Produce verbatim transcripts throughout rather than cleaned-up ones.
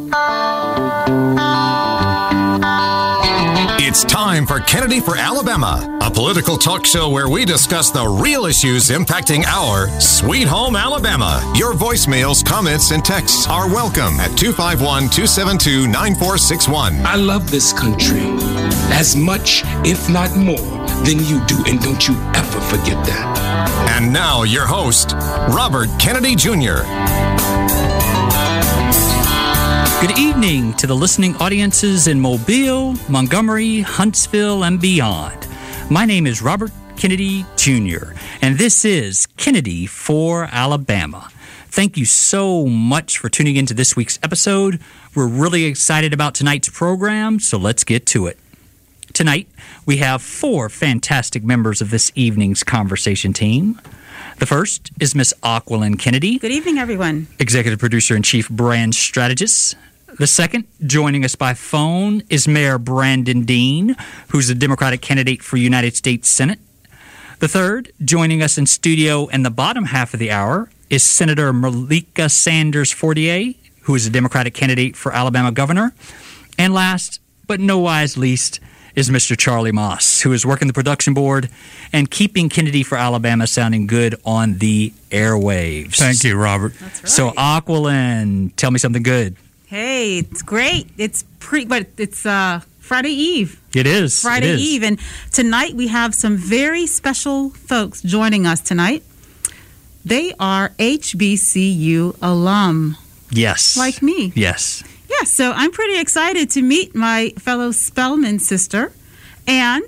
It's time for Kennedy for Alabama, a political talk show where we discuss the real issues impacting our sweet home Alabama. Your voicemails, comments, and texts are welcome at two five one, two seven two, nine four six one. I love this country as much, if not more, than you do, and don't you ever forget that. And now your host, Robert Kennedy Junior Good evening to the listening audiences in Mobile, Montgomery, Huntsville, and beyond. My name is Robert Kennedy Junior, and this is Kennedy for Alabama. Thank you so much for tuning into this week's episode. We're really excited about tonight's program, so let's get to it. Tonight, we have four fantastic members of this evening's conversation team. The first is Miss Aquilyn Kennedy. Good evening, everyone. Executive Producer and Chief Brand Strategist. The second, joining us by phone, is Mayor Brandon Dean, who's a Democratic candidate for United States Senate. The third, joining us in studio in the bottom half of the hour, is Senator Malika Sanders Fortier, who is a Democratic candidate for Alabama governor. And last, but no wise least, is Mister Charlie Moss, who is working the production board and keeping Kennedy for Alabama sounding good on the airwaves. Thank you, Robert. That's right. So, Aquilyn, tell me something good. Hey, it's great. It's pre, but it's uh, Friday Eve. It is. Friday it is. Eve. And tonight we have some very special folks joining us tonight. They are H B C U alum. Yes. Like me. Yes. Yeah, so I'm pretty excited to meet my fellow Spelman sister and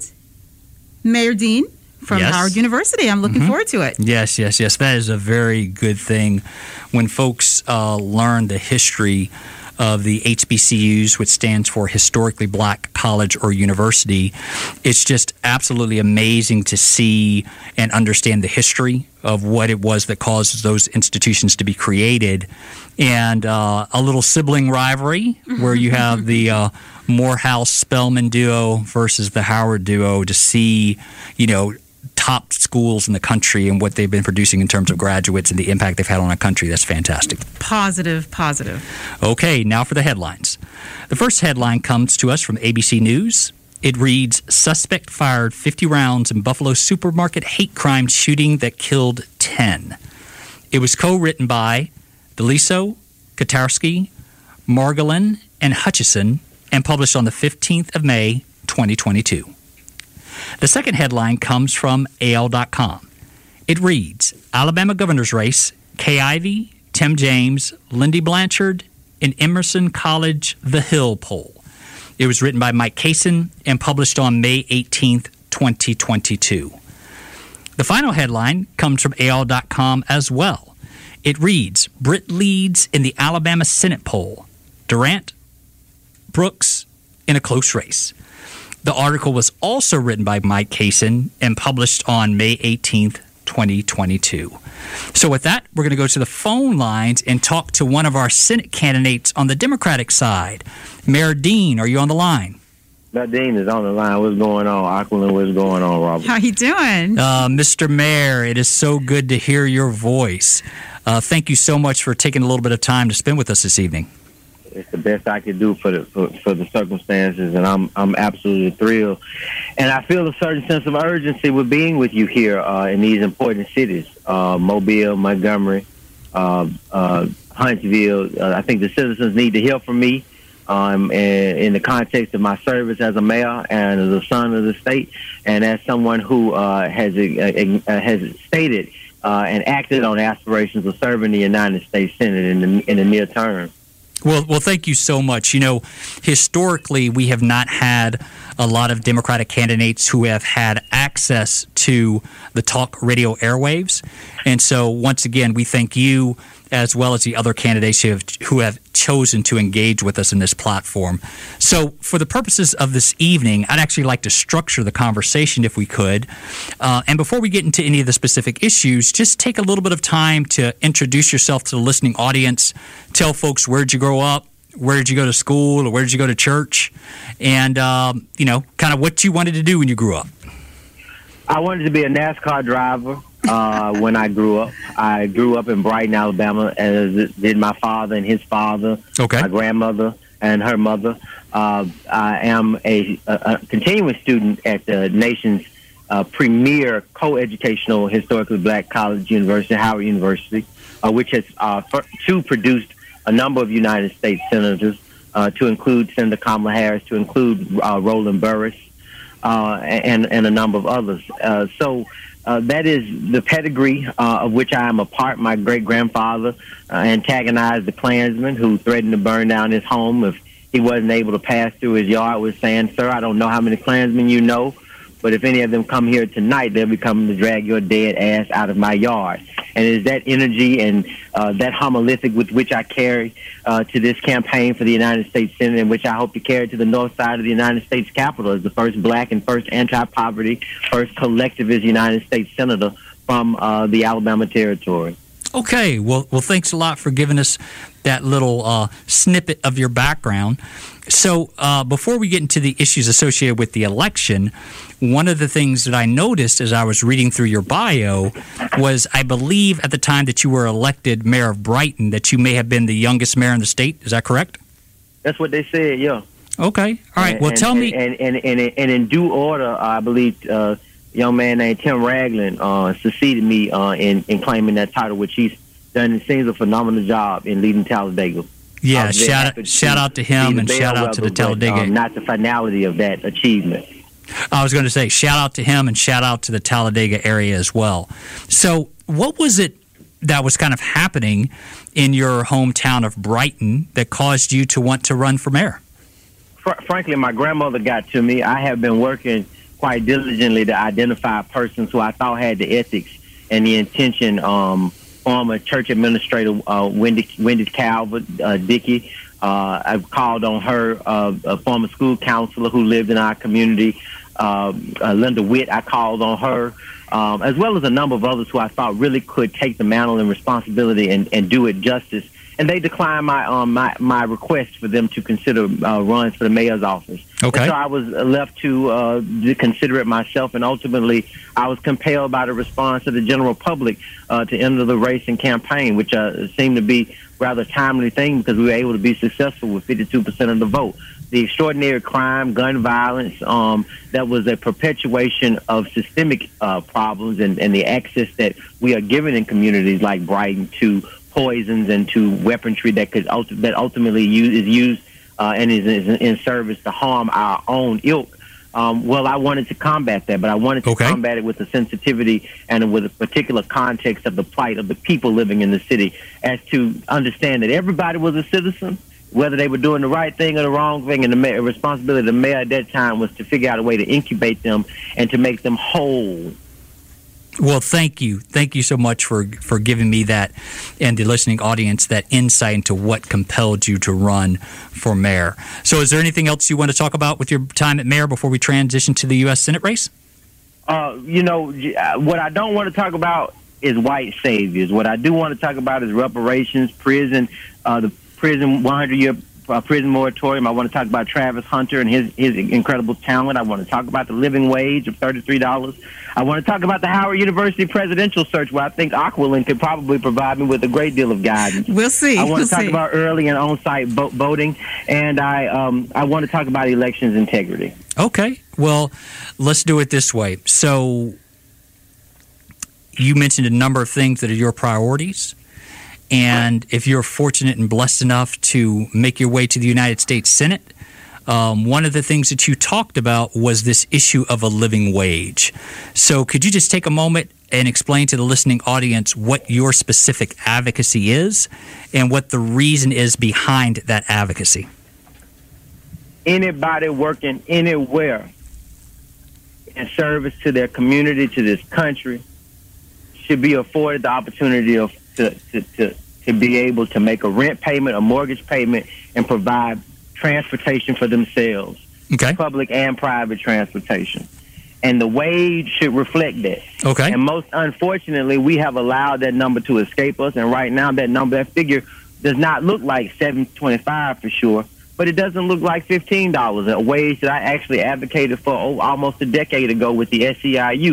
Mayor Dean from Yes. Howard University. I'm looking Mm-hmm. forward to it. Yes, yes, yes. That is a very good thing when folks uh, learn the history of the H B C Us, which stands for Historically Black College or University. It's just absolutely amazing to see and understand the history of what it was that caused those institutions to be created. And uh, a little sibling rivalry where you have the uh, Morehouse-Spelman duo versus the Howard duo to see, you know, top schools in the country and what they've been producing in terms of graduates and the impact they've had on our country. That's fantastic. Positive, positive. Okay, now for the headlines. The first headline comes to us from A B C News. It reads, Suspect fired fifty rounds in Buffalo supermarket hate crime shooting that killed ten. It was co-written by Deliso, Katarski, Margolin, and Hutchison and published on the fifteenth of May, twenty twenty-two. The second headline comes from A L dot com. It reads, Alabama governor's race, Kay Ivey, Tim James, Lindy Blanchard, and Emerson College The Hill poll. It was written by Mike Kaysen and published on May eighteenth, twenty twenty-two. The final headline comes from A L dot com as well. It reads, Britt leads in the Alabama Senate poll. Durant, Brooks in a close race. The article was also written by Mike Kaysen and published on May eighteenth, twenty twenty-two. So with that, we're going to go to the phone lines and talk to one of our Senate candidates on the Democratic side. Mayor Dean, are you on the line? Mayor Dean is on the line. What's going on? Aquilyn, what's going on, Robert? How you doing? Uh, Mister Mayor, it is so good to hear your voice. Uh, thank you so much for taking a little bit of time to spend with us this evening. It's the best I could do for the for, for the circumstances, and I'm I'm absolutely thrilled. And I feel a certain sense of urgency with being with you here uh, in these important cities, uh, Mobile, Montgomery, uh, uh, Huntsville. Uh, I think the citizens need to hear from me um, in, in the context of my service as a mayor and as a son of the state, and as someone who uh, has uh, uh, has stated uh, and acted on aspirations of serving the United States Senate in the in the near term. Well, well, thank you so much. You know, historically, we have not had a lot of Democratic candidates who have had access to the talk radio airwaves. And so, once again, we thank you as well as the other candidates who have, who have chosen to engage with us in this platform. So for the purposes of this evening, I'd actually like to structure the conversation if we could. Uh, and before we get into any of the specific issues, just take a little bit of time to introduce yourself to the listening audience. Tell folks, where'd you grow up? Where did you go to school? Or where did you go to church? And, um, you know, kind of what you wanted to do when you grew up. I wanted to be a NASCAR driver. uh, when I grew up. I grew up in Brighton, Alabama, as did my father and his father, okay. my grandmother and her mother. Uh, I am a, a, a continuing student at the nation's uh, premier co-educational historically black college university, Howard University, uh, which has uh, for, to produced a number of United States senators, uh, to include Senator Kamala Harris, to include uh, Roland Burris, uh, and, and a number of others. Uh, so uh, that is the pedigree uh, of which I am a part. My great-grandfather uh, antagonized the Klansman who threatened to burn down his home if he wasn't able to pass through his yard with saying, "Sir, I don't know how many Klansmen you know, but if any of them come here tonight, they'll be coming to drag your dead ass out of my yard." And it is that energy and uh, that homilethic with which I carry uh, to this campaign for the United States Senate, and which I hope to carry to the north side of the United States Capitol as the first black and first anti-poverty, first collectivist United States Senator from uh, the Alabama territory. Okay, well, well, thanks a lot for giving us that little uh, snippet of your background. So uh, before we get into the issues associated with the election, one of the things that I noticed as I was reading through your bio was, I believe at the time that you were elected mayor of Brighton, that you may have been the youngest mayor in the state. Is that correct? That's what they said, yeah. Okay, all right. And, well, and, tell and, me. And, and, and, and in due order, I believe uh, a young man named Tim Ragland uh, succeeded me uh, in, in claiming that title, which he's done, it seems, a phenomenal job in leading Talladega. Yeah, shout out, shout out to him and shout out to the Talladega. But, um, not the finality of that achievement. I was going to say shout out to him and shout out to the Talladega area as well. So what was it that was kind of happening in your hometown of Brighton that caused you to want to run for mayor? Fr- frankly, my grandmother got to me. I have been working quite diligently to identify persons who I thought had the ethics and the intention. Um, former church administrator uh, Wendy Wendy Calvert uh, Dickey. Uh, I've called on her, uh, a former school counselor who lived in our community, uh, uh, Linda Witt. I called on her, um, as well as a number of others who I thought really could take the mantle and responsibility and, and do it justice. And they declined my um, my my request for them to consider uh, runs for the mayor's office. Okay. And so I was left to, uh, to consider it myself, and ultimately I was compelled by the response of the general public uh, to enter the race and campaign, which uh, seemed to be a rather timely thing because we were able to be successful with fifty-two percent of the vote. The extraordinary crime, gun violence, um, that was a perpetuation of systemic uh, problems and, and the access that we are given in communities like Brighton to poisons and to weaponry that could ulti- that ultimately use, is used uh, and is, is in service to harm our own ilk. Um, well, I wanted to combat that, but I wanted to okay. combat it with a sensitivity and with a particular context of the plight of the people living in the city, as to understand that everybody was a citizen, whether they were doing the right thing or the wrong thing, and the mayor, responsibility of the mayor at that time was to figure out a way to incubate them and to make them whole. Well, thank you. Thank you so much for, for giving me that and the listening audience that insight into what compelled you to run for mayor. So is there anything else you want to talk about with your time at mayor before we transition to the U S Senate race? Uh, you know, what I don't want to talk about is white saviors. What I do want to talk about is reparations, prison, uh, the prison one hundred year uh, prison moratorium. I want to talk about Travis Hunter and his, his incredible talent. I want to talk about the living wage of thirty-three dollars. I want to talk about the Howard University presidential search, where I think Aquilin could probably provide me with a great deal of guidance. We'll see. I want we'll to talk see. about early and on-site vo- voting, and I um, I want to talk about elections integrity. Okay. Well, let's do it this way. So you mentioned a number of things that are your priorities. And if you're fortunate and blessed enough to make your way to the United States Senate, um, one of the things that you talked about was this issue of a living wage. So could you just take a moment and explain to the listening audience what your specific advocacy is and what the reason is behind that advocacy? Anybody working anywhere in service to their community, to this country, should be afforded the opportunity of To, to, to, to be able to make a rent payment, a mortgage payment, and provide transportation for themselves, okay. public and private transportation. And the wage should reflect that. Okay. And most unfortunately, we have allowed that number to escape us. And right now, that number, that figure does not look like seven twenty-five for sure, but it doesn't look like fifteen dollars, a wage that I actually advocated for oh, almost a decade ago with the S E I U.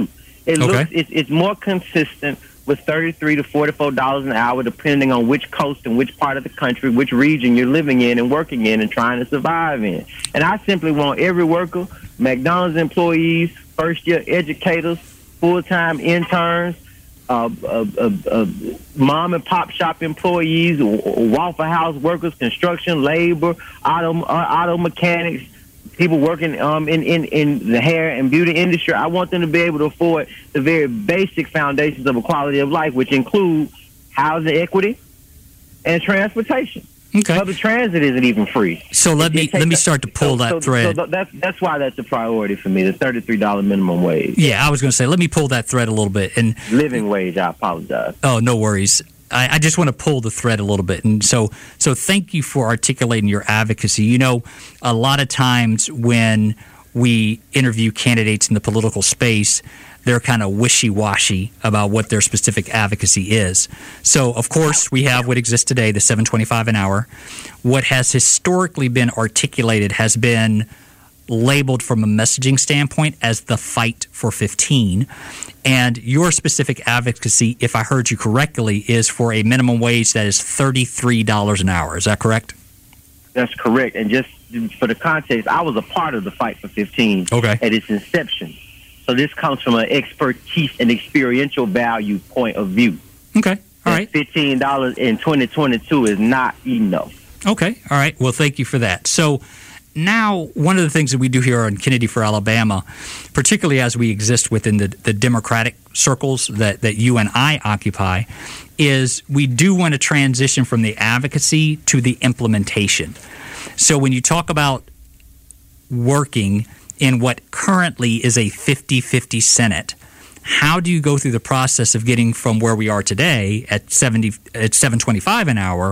It Okay. looks it's, it's more consistent with thirty-three to forty-four dollars an hour, depending on which coast and which part of the country, which region you're living in and working in and trying to survive in. And I simply want every worker, McDonald's employees, first-year educators, full-time interns, uh, uh, uh, uh, mom-and-pop shop employees, Waffle House workers, construction, labor, auto, uh, auto mechanics, people working um, in, in, in the hair and beauty industry. I want them to be able to afford the very basic foundations of a quality of life, which include housing equity and transportation. Okay. Public transit isn't even free. So let It- me it let me takes- start to pull so- that so- thread. So that's that's why that's a priority for me. The thirty-three dollars minimum wage, Yeah, I was going to say, let me pull that thread a little bit. And living wage. I apologize. oh, no worries. I, I just want to pull the thread a little bit. And so, so thank you for articulating your advocacy. You know, a lot of times when we interview candidates in the political space, they're kind of wishy-washy about what their specific advocacy is. So, of course, we have what exists today, the seven twenty-five an hour. What has historically been articulated has been labeled from a messaging standpoint as the fight for fifteen. And your specific advocacy, if I heard you correctly, is for a minimum wage that is thirty-three dollars an hour. Is that correct? That's correct. And just for the context, I was a part of the fight for fifteen Okay. at its inception. So this comes from an expertise and experiential value point of view. Okay. All right. fifteen dollars in twenty twenty-two is not enough. Okay. All right. Well, thank you for that. So now, one of the things that we do here on Kennedy for Alabama, particularly as we exist within the, the Democratic circles that, that you and I occupy, is we do want to transition from the advocacy to the implementation. So when you talk about working in what currently is a fifty-fifty Senate, how do you go through the process of getting from where we are today at seventy at seven twenty-five an hour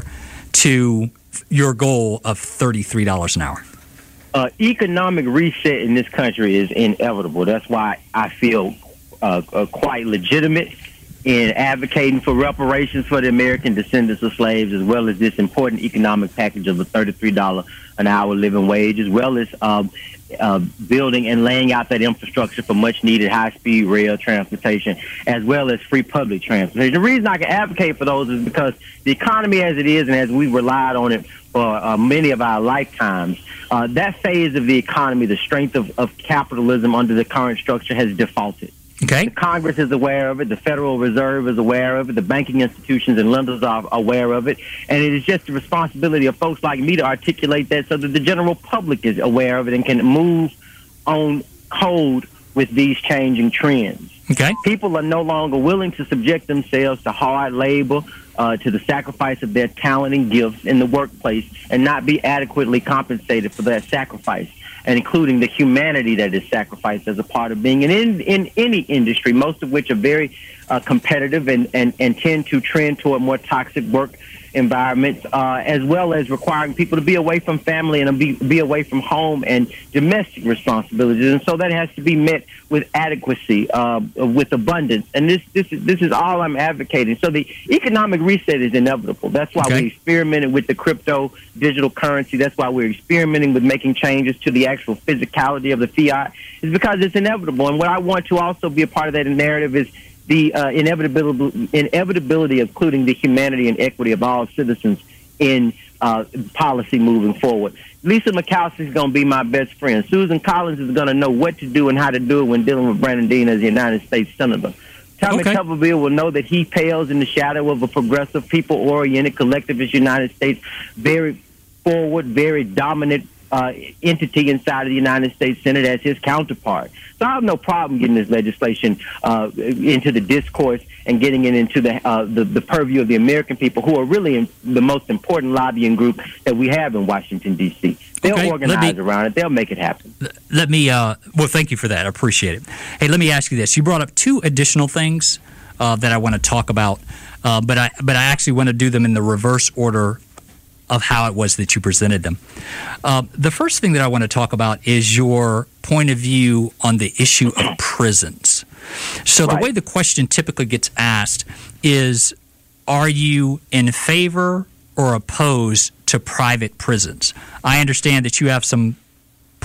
to your goal of thirty-three dollars an hour? Uh, economic reset in this country is inevitable. That's why I feel uh, uh, quite legitimate in advocating for reparations for the American descendants of slaves, as well as this important economic package of a thirty-three dollars an hour living wage, as well as um, uh, building and laying out that infrastructure for much-needed high-speed rail transportation, as well as free public transportation. The reason I can advocate for those is because the economy as it is and as we've relied on it for uh, many of our lifetimes, uh, that phase of the economy, the strength of, of capitalism under the current structure, has defaulted. Okay. The Congress is aware of it. The Federal Reserve is aware of it. The banking institutions and lenders are aware of it. And it is just the responsibility of folks like me to articulate that so that the general public is aware of it and can move on code with these changing trends. Okay. People are no longer willing to subject themselves to hard labor, uh, to the sacrifice of their talent and gifts in the workplace, and not be adequately compensated for that sacrifice, and including the humanity that is sacrificed as a part of being in, in, in any industry, most of which are very uh, competitive and, and, and tend to trend toward more toxic work environments, uh, as well as requiring people to be away from family and be, be away from home and domestic responsibilities. And so that has to be met with adequacy, uh, with abundance. And this, this, is, this is all I'm advocating. So the economic reset is inevitable. That's why Okay. we experimented with the crypto digital currency. That's why we're experimenting with making changes to the actual physicality of the fiat. It's because it's inevitable. And what I want to also be a part of that narrative is the uh, inevitability, inevitability of including the humanity and equity of all citizens in uh, policy moving forward. Lisa Murkowski is going to be my best friend. Susan Collins is going to know what to do and how to do it when dealing with Brandon Dean as the United States Senator. Tommy Okay. Tuberville will know that he pales in the shadow of a progressive, people-oriented, collectivist United States, very forward, very dominant uh, entity inside of the United States Senate as his counterpart. So I have no problem getting this legislation uh, into the discourse and getting it into the, uh, the the purview of the American people, who are really in the most important lobbying group that we have in Washington, D C They'll Okay, let organize me- around it. They'll make it happen. Let me, uh, well, thank you for that. I appreciate it. Hey, let me ask you this. You brought up two additional things uh, that I want to talk about, uh, but I but I actually want to do them in the reverse order of how it was that you presented them. Uh, the first thing that I want to talk about is your point of view on the issue of prisons. So Right. the way the question typically gets asked is, are you in favor or opposed to private prisons? I understand that you have some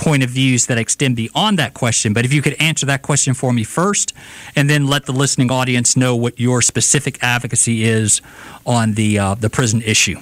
point of views that extend beyond that question. But if you could answer that question for me first, and then let the listening audience know what your specific advocacy is on the uh, the prison issue.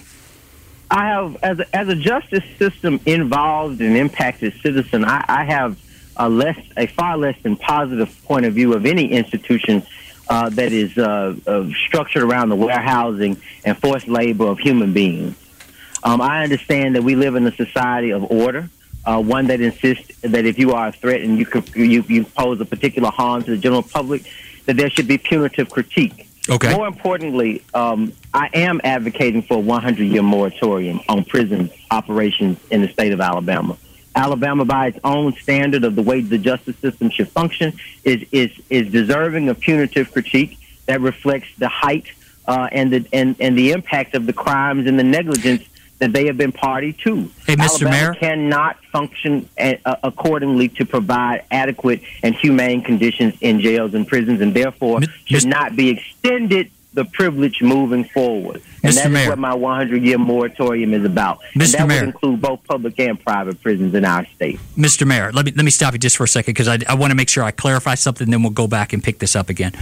I have, as a, as a justice system involved and impacted citizen, I, I have a less, a far less than positive point of view of any institution uh, that is uh, uh, structured around the warehousing and forced labor of human beings. Um, I understand that we live in a society of order, uh, one that insists that if you are a threat and you, could, you you pose a particular harm to the general public, that there should be punitive critique. Okay. More importantly, um, I am advocating for a one hundred year moratorium on prison operations in the state of Alabama. Alabama, by its own standard of the way the justice system should function, is is is deserving of punitive critique that reflects the height uh, and the and, and the impact of the crimes and the negligence that they have been party to. Hey, Mister Alabama Mayor, cannot function a, uh, accordingly to provide adequate and humane conditions in jails and prisons, and therefore M- should not be extended the privilege moving forward. And Mister that Mayor. is what my one hundred year moratorium is about. Mister And that Mayor. would include both public and private prisons in our state. Mister Mayor, let me let me stop you just for a second because I, I want to make sure I clarify something, then we'll go back and pick this up again.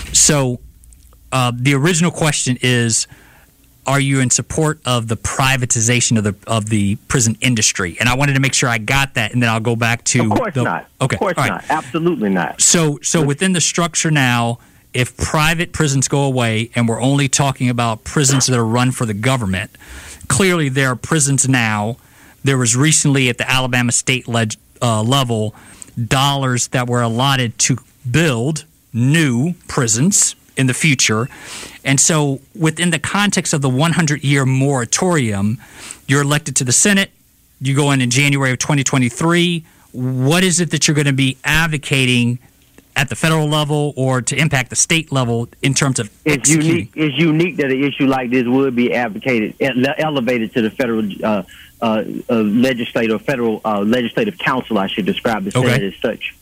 So uh, the original question is, are you in support of the privatization of the of the prison industry? And I wanted to make sure I got that, and then I'll go back to... Of course the, not. Okay. Of course all right. not. Absolutely not. So, so within the structure now, if private prisons go away and we're only talking about prisons that are run for the government, clearly there are prisons now. There was recently at the Alabama state leg, uh, level dollars that were allotted to build new prisons in the future. And so within the context of the one hundred year moratorium, you're elected to the Senate. You go in in January of twenty twenty-three. What is it that you're going to be advocating at the federal level or to impact the state level in terms of It's executing? unique. It's unique that an issue like this would be advocated, ele- elevated to the federal uh, uh, uh, legislative, federal uh, legislative council. I should describe the Senate Okay. as such.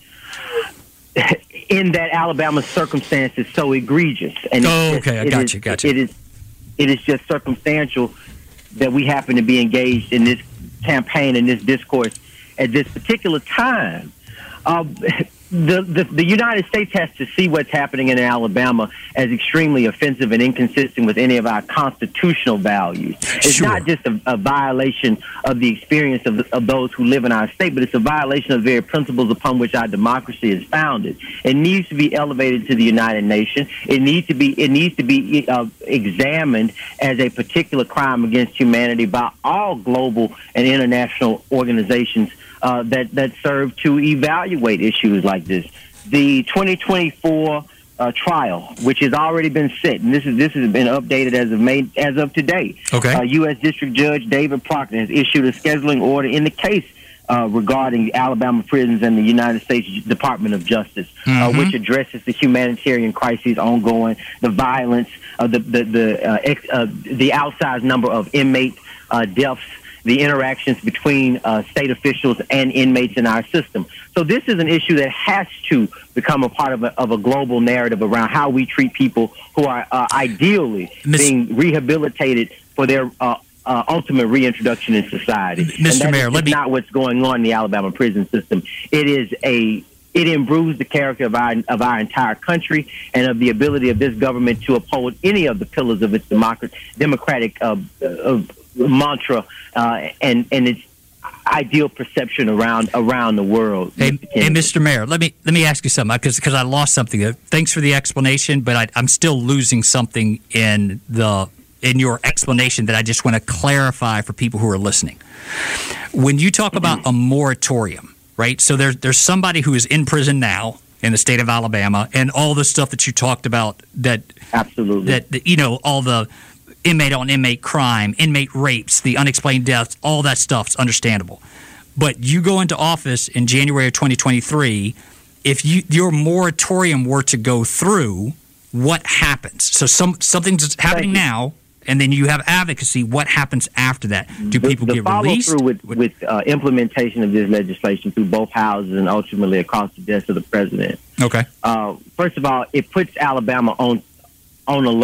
In that Alabama's circumstance is so egregious, and Oh, it's just- okay, I it got is- you, got you. It is, it is just circumstantial that we happen to be engaged in this campaign and this discourse at this particular time. Um, the, the the United States has to see what's happening in Alabama as extremely offensive and inconsistent with any of our constitutional values. It's Sure. not just a, a violation of the experience of, of those who live in our state, but it's a violation of the very principles upon which our democracy is founded. It needs to be elevated to the United Nations. It needs to be it needs to be uh, examined as a particular crime against humanity by all global and international organizations Uh, that that serve to evaluate issues like this. The twenty twenty-four uh, trial, which has already been set, and this is this has been updated as of May, as of today. Okay. Uh, U S District Judge David Proctor has issued a scheduling order in the case uh, regarding Alabama prisons and the United States Department of Justice, Mm-hmm. uh, which addresses the humanitarian crises ongoing, the violence, uh, the the the uh, ex, uh, the outsized number of inmate uh, deaths, the interactions between uh, state officials and inmates in our system. So this is an issue that has to become a part of a, of a global narrative around how we treat people who are uh, ideally Miz being rehabilitated for their uh, uh, ultimate reintroduction in society. Mister And that Mayor, is let me- not what's going on in the Alabama prison system. It is a it improves the character of our of our entire country and of the ability of this government to uphold any of the pillars of its democratic democratic uh, uh, mantra uh, and and its ideal perception around around the world. Hey, Mister hey, Kennedy. Mister Mayor, let me let me ask you something because because I lost something. Uh, Thanks for the explanation, but I, I'm still losing something in the in your explanation that I just want to clarify for people who are listening. When you talk about a moratorium, right? So there's there's somebody who is in prison now in the state of Alabama, and all the stuff that you talked about that Absolutely. that, that you know all the inmate on inmate crime, inmate rapes, the unexplained deaths, all that stuff's understandable. But you go into office in January of twenty twenty-three, if you your moratorium were to go through, what happens? So some something's happening you. now, and then you have advocacy. What happens after that? Do the, people the get follow released? through with, with uh, implementation of this legislation through both houses and ultimately across the desk of the president? Okay. Uh, first of all, it puts Alabama on on alert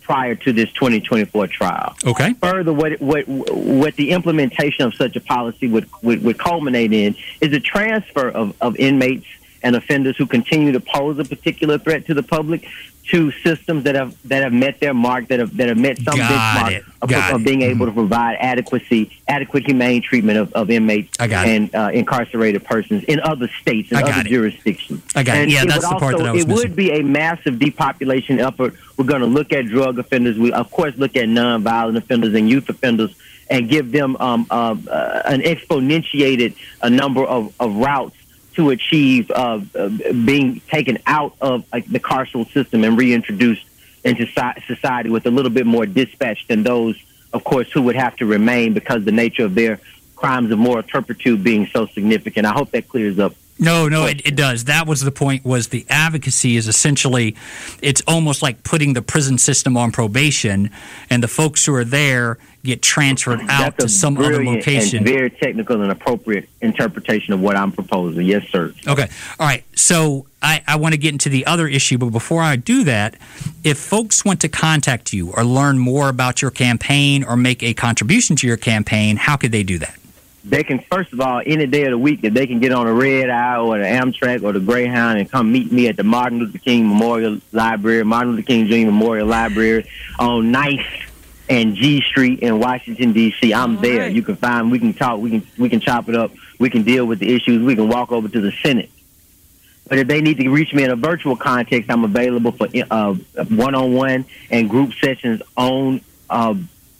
prior to this twenty twenty-four trial. Okay. Further, what what what the implementation of such a policy would would, would culminate in is a transfer of, of inmates and offenders who continue to pose a particular threat to the public to systems that have that have met their mark, that have that have met some Got benchmark it. of, Got of it. being able Mhm. to provide adequacy, adequate humane treatment of, of inmates I got it. and uh, incarcerated persons in other states and I got other it. jurisdictions. I got it. And Yeah, it that's would the part also, that I was It missing. would be a massive depopulation effort. We're going to look at drug offenders. We, of course, look at nonviolent offenders and youth offenders and give them um, uh, uh, an exponentiated uh, number of, of routes to achieve uh, uh, being taken out of uh, the carceral system and reintroduced into so- society with a little bit more dispatch than those, of course, who would have to remain because the nature of their crimes of moral turpitude being so significant. I hope that clears up. No, no, it, it does. That was the point, was the advocacy is essentially, it's almost like putting the prison system on probation, and the folks who are there get transferred out That's to a some other brilliant location. And very technical and appropriate interpretation of what I'm proposing. Yes, sir. Okay. All right. So I, I want to get into the other issue, but before I do that, if folks want to contact you or learn more about your campaign or make a contribution to your campaign, how could they do that? They can, first of all, any day of the week, that they can get on a Red Eye or the Amtrak or the Greyhound and come meet me at the Martin Luther King Memorial Library, Martin Luther King Junior Memorial Library on ninth and G Street in Washington, D C. I'm All there. right. You can find, we can talk, we can we can chop it up, we can deal with the issues, we can walk over to the Senate. But if they need to reach me in a virtual context, I'm available for uh, one-on-one and group sessions on uh,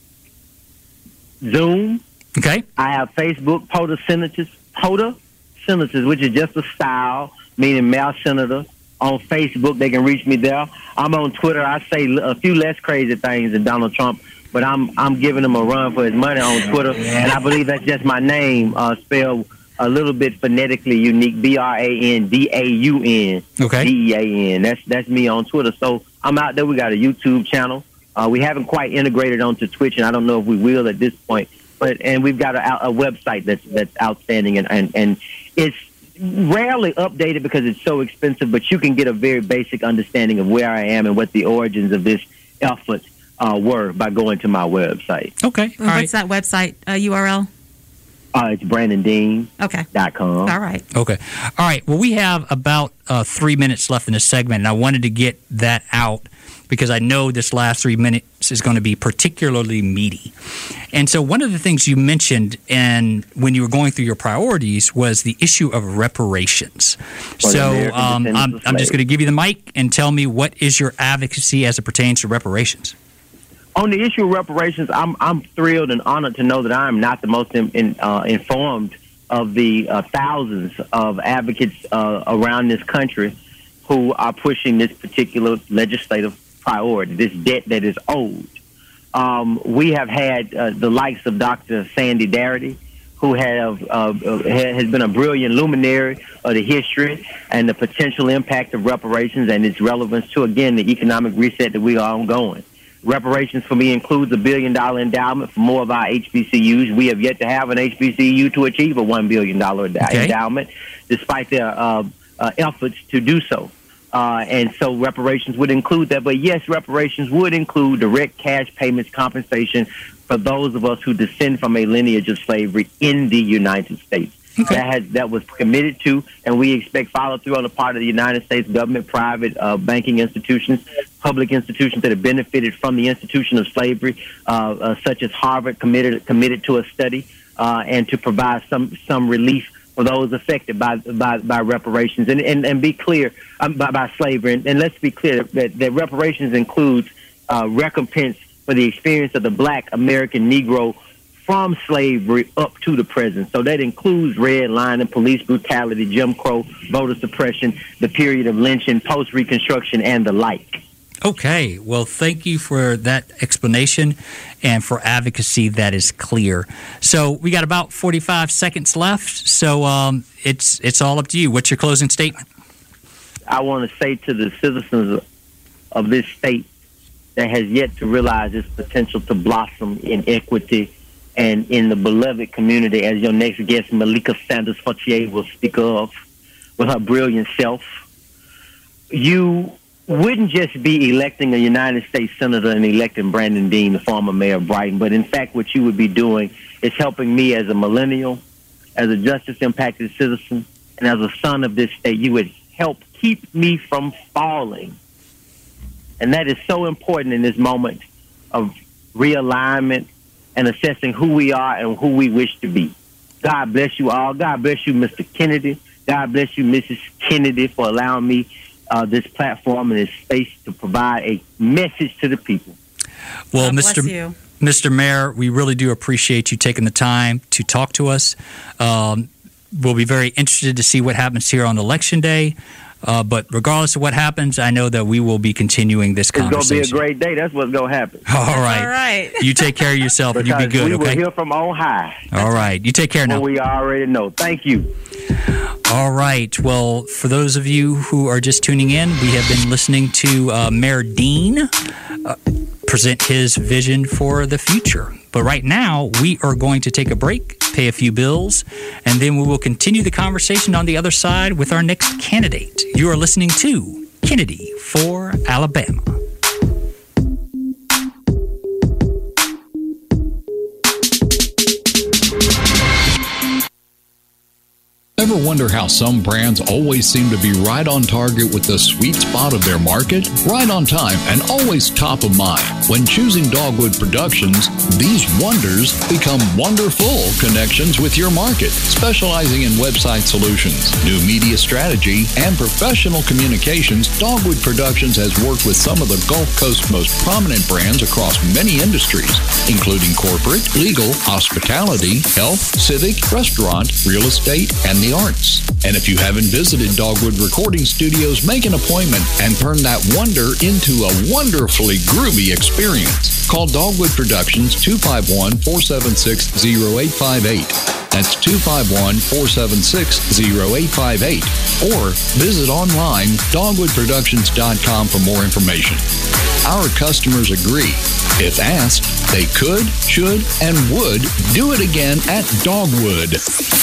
Zoom. Okay. I have Facebook, POTA Senators, POTA Senators, which is just a style, meaning male senator. On Facebook, they can reach me there. I'm on Twitter. I say a few less crazy things than Donald Trump, but I'm I'm giving him a run for his money on Twitter, and I believe that's just my name, uh, spelled a little bit phonetically unique, B R A N D A U N, Okay. D E A N. That's that's me on Twitter. So I'm out there. We got a YouTube channel. Uh, we haven't quite integrated onto Twitch, and I don't know if we will at this point. But and we've got a, a website that's that's outstanding, and, and, and it's rarely updated because it's so expensive. But you can get a very basic understanding of where I am and what the origins of this effort uh, were by going to my website. Okay. All What's right. that website uh, U R L? Uh, it's brandon dean Okay. dot com. All right. Okay. All right. Well, we have about uh, three minutes left in this segment, and I wanted to get that out because I know this last three minutes is going to be particularly meaty. And so one of the things you mentioned and when you were going through your priorities was the issue of reparations. For the So American um, descendants I'm, of I'm just slaves. going to give you the mic and tell me, what is your advocacy as it pertains to reparations? On the issue of reparations, I'm I'm thrilled and honored to know that I am not the most in, in, uh, informed of the uh, thousands of advocates uh, around this country who are pushing this particular legislative priority, this debt that is owed. Um, we have had uh, the likes of Doctor Sandy Darity, who have uh, has been a brilliant luminary of the history and the potential impact of reparations and its relevance to, again, the economic reset that we are ongoing. Reparations for me includes a billion dollar endowment for more of our H B C Us. We have yet to have an H B C U to achieve a one billion dollars Okay. endowment, despite their uh, uh, efforts to do so. Uh, and so reparations would include that. But yes, reparations would include direct cash payments, compensation for those of us who descend from a lineage of slavery in the United States. Okay. That has that was committed to, and we expect follow through on the part of the United States government, private uh, banking institutions, public institutions that have benefited from the institution of slavery, uh, uh, such as Harvard, committed committed to a study uh, and to provide some some relief for those affected by by, by reparations. And, and and be clear um, by, by slavery. And, and let's be clear that, that reparations includes uh, recompense for the experience of the Black American Negro from slavery up to the present. So that includes redlining, police brutality, Jim Crow, voter suppression, the period of lynching, post-Reconstruction, and the like. Okay. Well, thank you for that explanation and for advocacy that is clear. So we got about forty-five seconds left. So um, it's it's all up to you. What's your closing statement? I want to say to the citizens of this state that has yet to realize its potential to blossom in equity and in the beloved community, as your next guest, Malika Sanders-Fortier, will speak of with her brilliant self. You wouldn't just be electing a United States Senator and electing Brandon Dean, the former mayor of Brighton, but in fact what you would be doing is helping me as a millennial, as a justice-impacted citizen, and as a son of this state. You would help keep me from falling. And that is so important in this moment of realignment and assessing who we are and who we wish to be. God bless you all. God bless you, Mister Kennedy. God bless you, Missus Kennedy, for allowing me uh, this platform and this space to provide a message to the people. Well, God Mister bless you. Mister Mayor, we really do appreciate you taking the time to talk to us. Um, we'll be very interested to see what happens here on Election Day. Uh, but regardless of what happens, I know that we will be continuing this conversation. It's going to be a great day. That's what's going to happen. All right. All right. You take care of yourself and you be good, we okay? will hear from on high. All right. You take care now. Well, we already know. Thank you. All right. Well, for those of you who are just tuning in, we have been listening to uh, Mayor Dean uh, present his vision for the future. But right now, we are going to take a break, pay a few bills, and then we will continue the conversation on the other side with our next candidate. You are listening to Kennedy for Alabama. Ever wonder how some brands always seem to be right on target with the sweet spot of their market? Right on time and always top of mind. When choosing Dogwood Productions, these wonders become wonderful connections with your market. Specializing in website solutions, new media strategy, and professional communications, Dogwood Productions has worked with some of the Gulf Coast's most prominent brands across many industries, including corporate, legal, hospitality, health, civic, restaurant, real estate, and the arts. And if you haven't visited Dogwood Recording Studios, make an appointment and turn that wonder into a wonderfully groovy experience. Call Dogwood Productions two five one, four seven six, zero eight five eight. That's two five one, four seven six, zero eight five eight. Or visit online dogwood productions dot com for more information. Our customers agree. If asked, they could, should, and would do it again at Dogwood.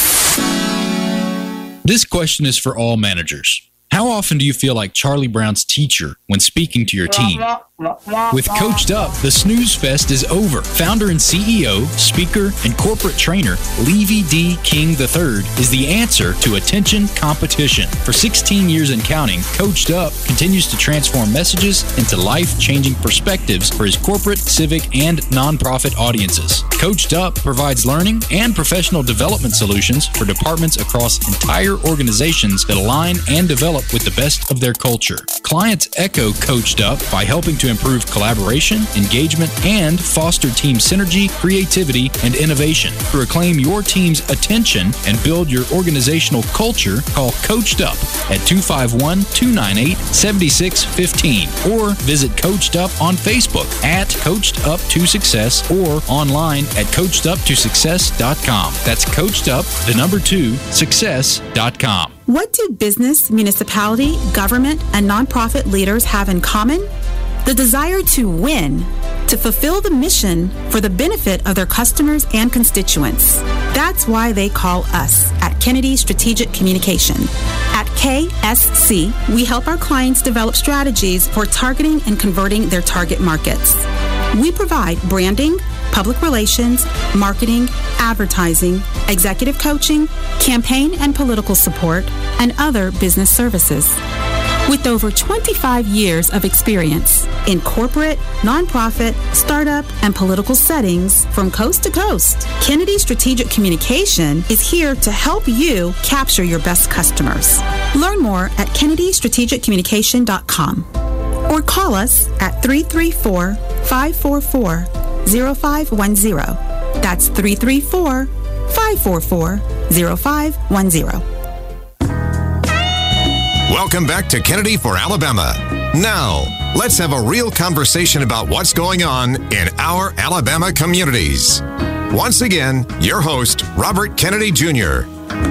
This question is for all managers. How often do you feel like Charlie Brown's teacher when speaking to your team? With Coached Up, the snooze fest is over. Founder and C E O, speaker, and corporate trainer Levy D. King the third is the answer to attention competition. For sixteen years and counting, Coached Up continues to transform messages into life-changing perspectives for his corporate, civic, and nonprofit audiences. Coached Up provides learning and professional development solutions for departments across entire organizations that align and develop with the best of their culture. Clients echo Coached Up by helping to improve collaboration, engagement, and foster team synergy, creativity, and innovation. To reclaim your team's attention and build your organizational culture, call Coached Up at two five one, two nine eight, seven six one five or visit Coached Up on Facebook at Coached Up to Success or online at coached up to success dot com. That's Coached Up, the number two, success dot com. What do business, municipality, government, and nonprofit leaders have in common? The desire to win, to fulfill the mission for the benefit of their customers and constituents. That's why they call us at Kennedy Strategic Communication. At K S C, we help our clients develop strategies for targeting and converting their target markets. We provide branding, public relations, marketing, advertising, executive coaching, campaign and political support, and other business services. With over twenty-five years of experience in corporate, nonprofit, startup, and political settings from coast to coast, Kennedy Strategic Communication is here to help you capture your best customers. Learn more at kennedy strategic communication dot com or call us at three three four, five four four, zero five one zero. That's three three four, five four four, zero five one zero. Welcome back to Kennedy for Alabama. Now, let's have a real conversation about what's going on in our Alabama communities. Once again, your host, Robert Kennedy Junior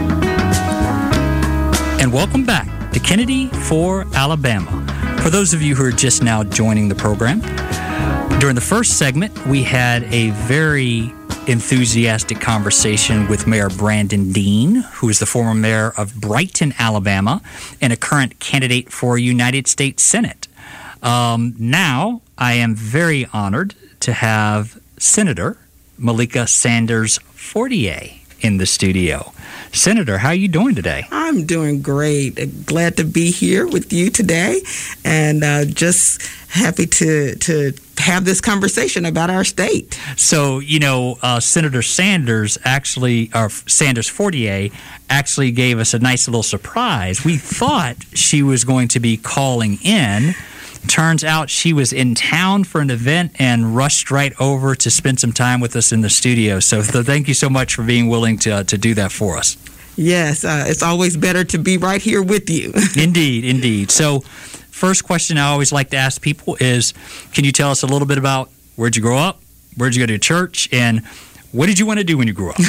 And welcome back to Kennedy for Alabama. For those of you who are just now joining the program, during the first segment, we had a very enthusiastic conversation with Mayor Brandon Dean, who is the former mayor of Brighton, Alabama, and a current candidate for United States Senate. Um, now, I am very honored to have Senator Malika Sanders Fortier in the studio. Senator, how are you doing today? I'm doing great. Glad to be here with you today, and uh, just happy to to have this conversation about our state. So, you know, uh, Senator Sanders actually, or Sanders Fortier, actually gave us a nice little surprise. We thought she was going to be calling in. Turns out she was in town for an event and rushed right over to spend some time with us in the studio. So, so thank you so much for being willing to uh, to do that for us. Yes, uh, it's always better to be right here with you. Indeed, indeed. So, first question I always like to ask people is, can you tell us a little bit about where'd you grow up, where'd you go to church, and what did you want to do when you grew up?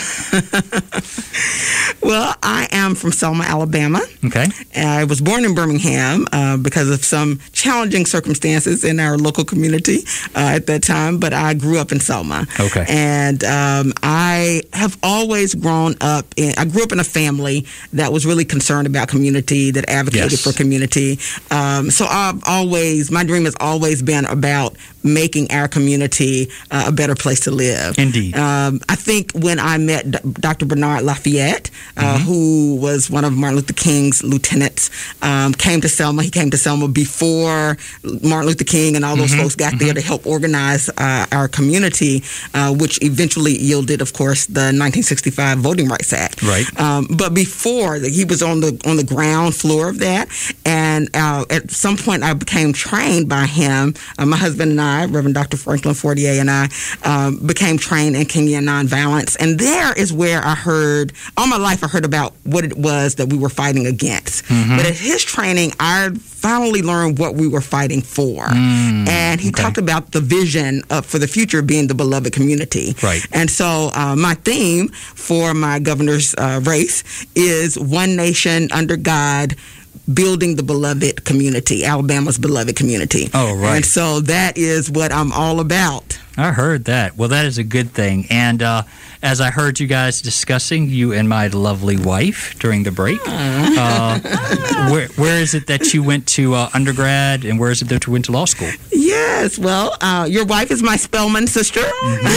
Well, I am from Selma, Alabama. Okay. I was born in Birmingham uh, because of some challenging circumstances in our local community uh, at that time, but I grew up in Selma. Okay. And um, I have always grown up in, I grew up in a family that was really concerned about community, that advocated Yes. for community. Um, so I've always, my dream has always been about making our community uh, a better place to live. Indeed. Um, I think when I met D- Doctor Bernard Lafayette, uh, mm-hmm. who was one of Martin Luther King's lieutenants, um, came to Selma. He came to Selma before Martin Luther King and all those mm-hmm. folks got mm-hmm. there to help organize uh, our community, uh, which eventually yielded, of course, the nineteen sixty-five Voting Rights Act. Right. Um, but before, he was on the on the ground floor of that, and uh, at some point I became trained by him. Uh, my husband and I, Reverend Doctor Franklin Fortier, and I um, became trained in Kingian nonviolence, and there is where I heard, all my life I heard about what it was that we were fighting against. Mm-hmm. But at his training, I finally learned what we were fighting for. Mm, and he okay. talked about the vision of, for the future being the beloved community. Right. And so uh, my theme for my governor's uh, race is One Nation Under God, building the beloved community, Alabama's beloved community. Oh, right. And so that is what I'm all about. I heard that. Well, that is a good thing. And uh, as I heard you guys discussing, you and my lovely wife during the break, uh, where, where is it that you went to uh, undergrad, and where is it that you went to law school? Yes, well, uh, your wife is my Spelman sister. Mm-hmm.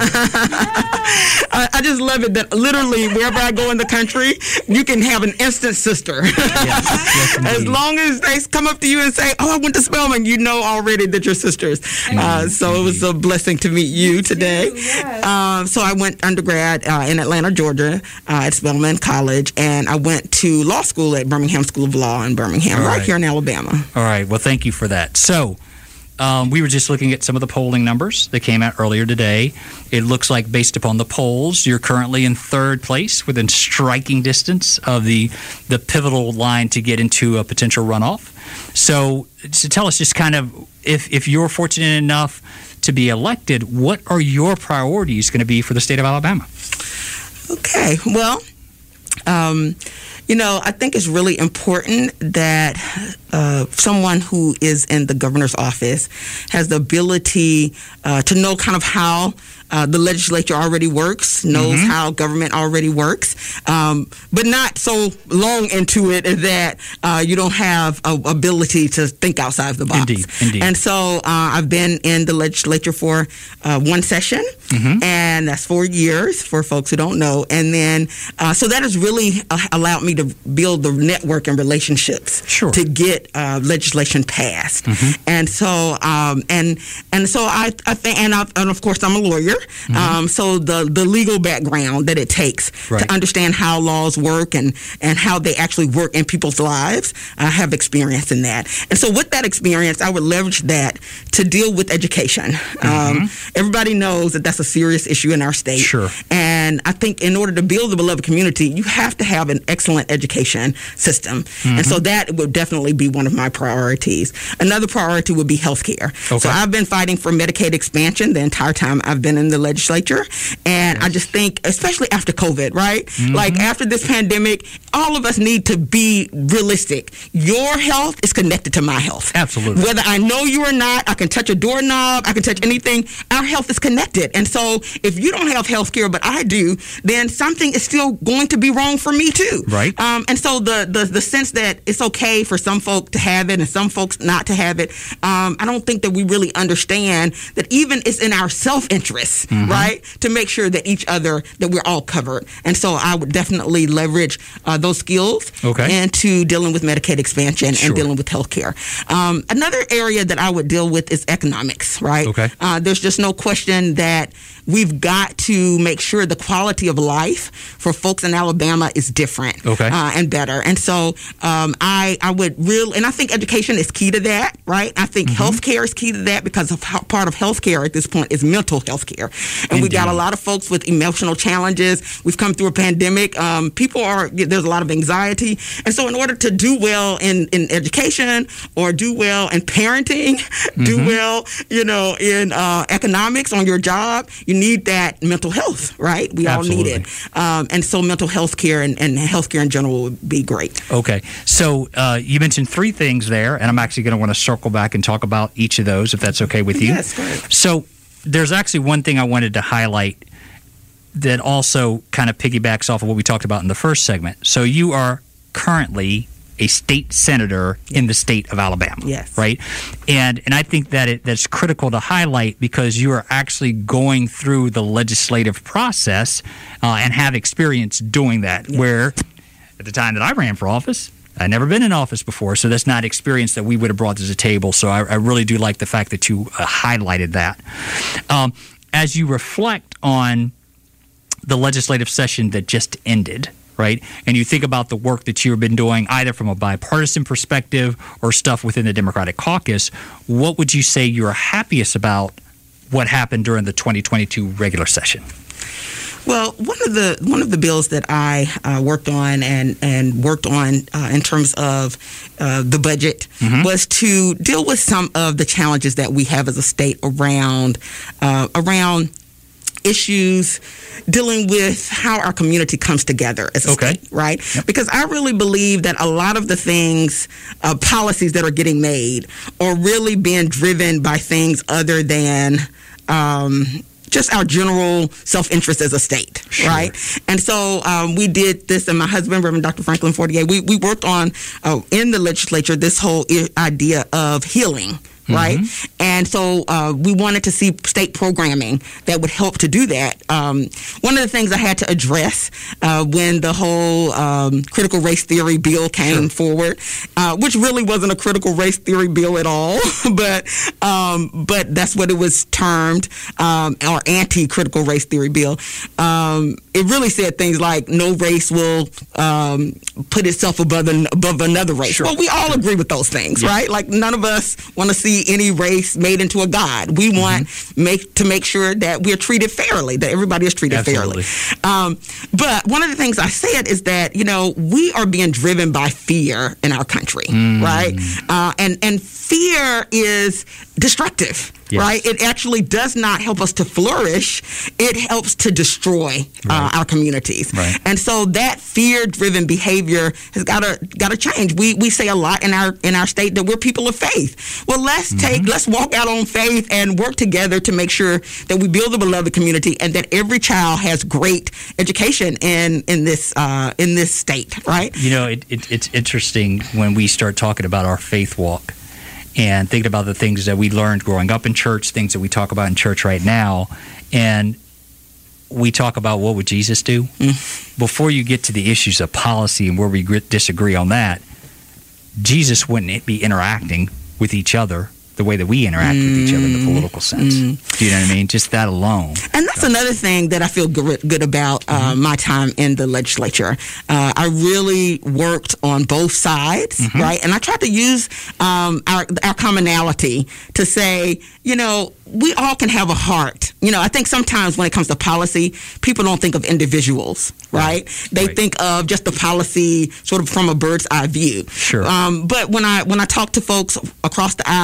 I, I just love it that literally wherever I go in the country, you can have an instant sister. Yes, yes, as long as they come up to you and say, oh, I went to Spelman, you know already that you're sisters. Mm-hmm. Uh, so it was a blessing to meet you today. Yes. Um, so I went undergrad uh, in Atlanta, Georgia, uh, at Spelman College, and I went to law school at Birmingham School of Law in Birmingham, right. right here in Alabama. All right. Well, thank you for that. So um, we were just looking at some of the polling numbers that came out earlier today. It looks like, based upon the polls, you're currently in third place, within striking distance of the the pivotal line to get into a potential runoff. So, so tell us just kind of, if if you're fortunate enough to be elected, what are your priorities going to be for the state of Alabama? Okay, well, um, you know, I think it's really important that uh, someone who is in the governor's office has the ability uh, to know kind of how Uh, the legislature already works, knows mm-hmm. how government already works, um, but not so long into it that uh, you don't have a ability to think outside the box. Indeed, indeed. And so uh, I've been in the legislature for uh, one session, mm-hmm. and that's four years for folks who don't know. And then, uh, so that has really uh, allowed me to build the network and relationships sure. to get uh, legislation passed. Mm-hmm. And so, um, and and so I, I think, and, I, and of course, I'm a lawyer. Mm-hmm. Um, so the, the legal background that it takes right. to understand how laws work and, and how they actually work in people's lives, I have experience in that. And so with that experience, I would leverage that to deal with education. Mm-hmm. Um, everybody knows that that's a serious issue in our state. Sure. And I think in order to build a beloved community, you have to have an excellent education system. Mm-hmm. And so that would definitely be one of my priorities. Another priority would be healthcare. Okay. So I've been fighting for Medicaid expansion the entire time I've been in the legislature. And yes. I just think, especially after COVID, right? Mm-hmm. Like after this pandemic, all of us need to be realistic. Your health is connected to my health. Absolutely. Whether I know you or not, I can touch a doorknob, I can touch anything. Our health is connected. And And so if you don't have health care, but I do, then something is still going to be wrong for me too. Right. Um, and so the, the, the sense that it's okay for some folk to have it and some folks not to have it, um, I don't think that we really understand that even it's in our self-interest, mm-hmm. right, to make sure that each other, that we're all covered. And so I would definitely leverage uh, those skills okay. into dealing with Medicaid expansion sure. and dealing with healthcare. Um, another area that I would deal with is economics, right? Okay. Uh, there's just no question that we've got to make sure the quality of life for folks in Alabama is different okay. uh, and better. And so um, I, I would really, and I think education is key to that, right? I think mm-hmm. healthcare is key to that because of how, part of healthcare at this point is mental health care. And Indeed. We've got a lot of folks with emotional challenges. We've come through a pandemic. Um, people are, there's a lot of anxiety. And so in order to do well in, in education or do well in parenting, mm-hmm. do well, you know, in uh, economics on your job, you need that mental health, right? We Absolutely. all need it. Um, and so mental health care and, and health care in general would be great. Okay. So uh, you mentioned three things there, and I'm actually going to want to circle back and talk about each of those, if that's okay with you. Yes, go ahead. So there's actually one thing I wanted to highlight that also kind of piggybacks off of what we talked about in the first segment. So you are currently a state senator in the state of Alabama. Yes. Right? And and I think that it, that's critical to highlight because you are actually going through the legislative process uh, and have experience doing that, yes. where at the time that I ran for office, I'd never been in office before, so that's not experience that we would have brought to the table. So I, I really do like the fact that you uh, highlighted that. Um, as you reflect on the legislative session that just ended, right? And you think about the work that you've been doing either from a bipartisan perspective or stuff within the Democratic caucus, what would you say you're happiest about what happened during the twenty twenty-two regular session? Well, one of the one of the bills that I uh, worked on and and worked on uh, in terms of uh, the budget mm-hmm. was to deal with some of the challenges that we have as a state around uh, around issues dealing with how our community comes together as a okay. state, right? Yep. Because I really believe that a lot of the things, uh, policies that are getting made are really being driven by things other than um, just our general self-interest as a state, sure. right? And so um, we did this, and my husband, Reverend Doctor Franklin Fortier, we, we worked on, uh, in the legislature, this whole idea of healing. Right. Mm-hmm. And so uh, we wanted to see state programming that would help to do that. Um, one of the things I had to address uh, when the whole um, critical race theory bill came sure. forward, uh, which really wasn't a critical race theory bill at all, but um, but that's what it was termed, um, or anti-critical race theory bill. Um, it really said things like no race will um, put itself above, an, above another race. Sure. Well, we all agree with those things, yeah. right? Like none of us want to see any race made into a god. We want mm-hmm. make to make sure that we're treated fairly, that everybody is treated Absolutely. fairly. Um, but one of the things I said is that, you know, we are being driven by fear in our country, mm. right? Uh, and, and fear is destructive. Yes. Right? It actually does not help us to flourish. It helps to destroy right. uh, our communities. Right. And so that fear-driven behavior has got to got to change. We we say a lot in our in our state that we're people of faith. Well, let's mm-hmm. take let's walk out on faith and work together to make sure that we build a beloved community and that every child has great education in in this uh, in this state. Right? You know, it, it, it's interesting when we start talking about our faith walk. And thinking about the things that we learned growing up in church, things that we talk about in church right now, and we talk about what would Jesus do? Mm. Before you get to the issues of policy and where we disagree on that, Jesus wouldn't be interacting with each other the way that we interact mm. with each other in the political sense. Mm. Do you know what I mean? Just that alone. And that's so. another thing that I feel good, good about uh, mm-hmm. my time in the legislature. Uh, I really worked on both sides, mm-hmm. right? And I tried to use um, our, our commonality to say, you know, we all can have a heart. You know, I think sometimes when it comes to policy, people don't think of individuals, right? right. They right. think of just the policy sort of from a bird's eye view. Sure. Um, but when I when I talk to folks across the aisle,